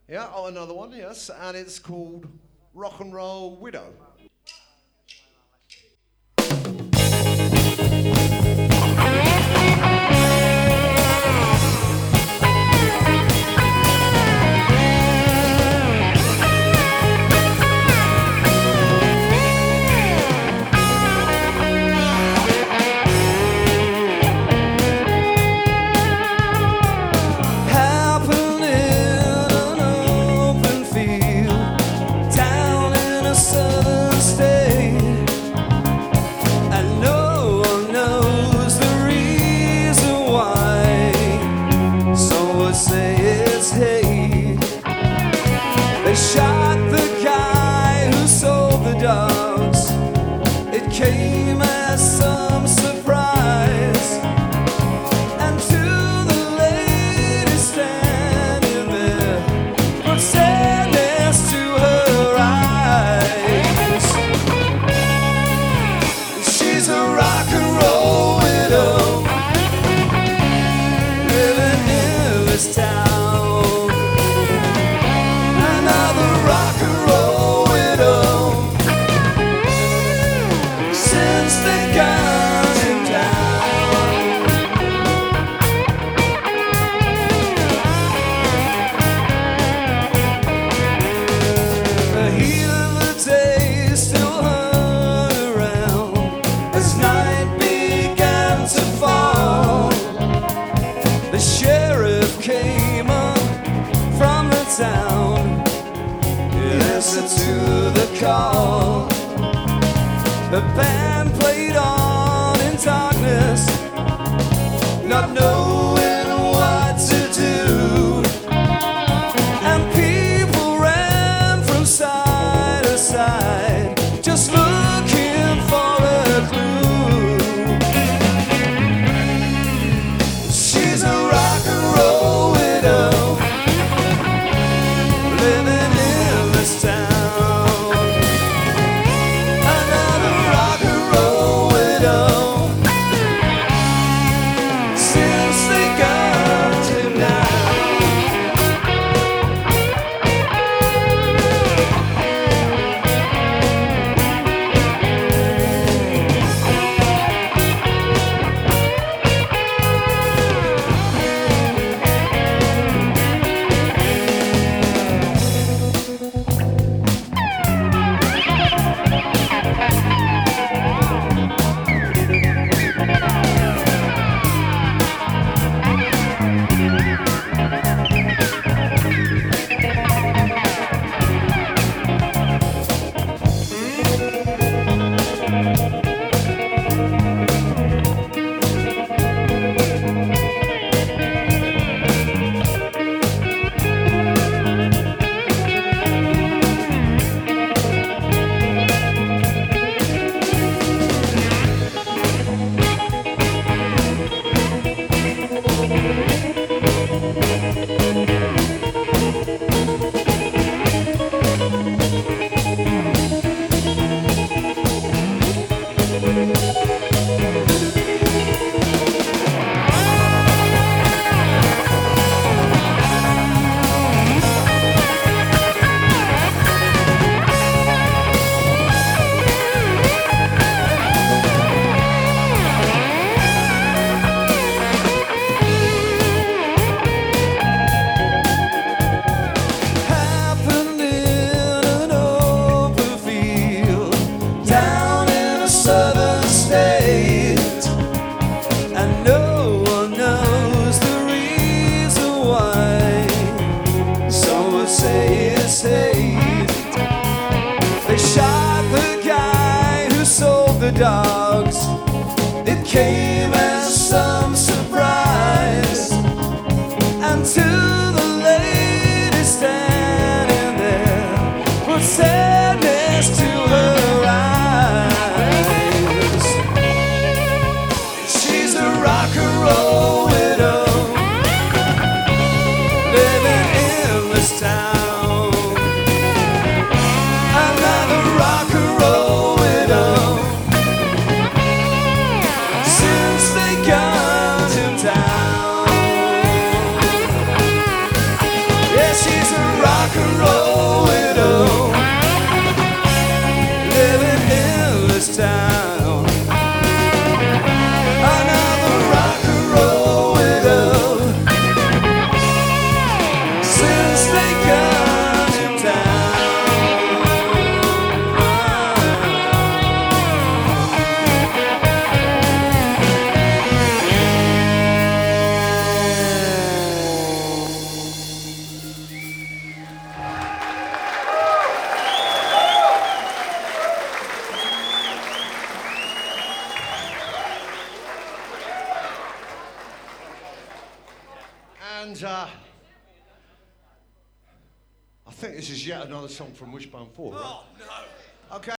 Yeah, oh, another one, yes, and it's called Rock and Roll Widow. They shot the guy who sold the dogs. It came as some surprise. And to the lady standing there, brought sadness to her eyes. She's a rock and roll widow, living in this town. Town, listen to the call. The band played on in darkness, not knowing what to do. And people ran from side to side, just looking for a clue. She's a rock and roll widow, living in this town. Another rock and roll widow, since they got him now. They shot the guy who sold the dogs. It came as some surprise. And to the lady standing there, put sadness to her eyes. She's a rock and roll widow, living in this town. She's a rock rock and roll widow living in this town. Another rock and roll widow since they come in town. And I think this is yet another song from Wishbone 4, right? Oh no. Okay.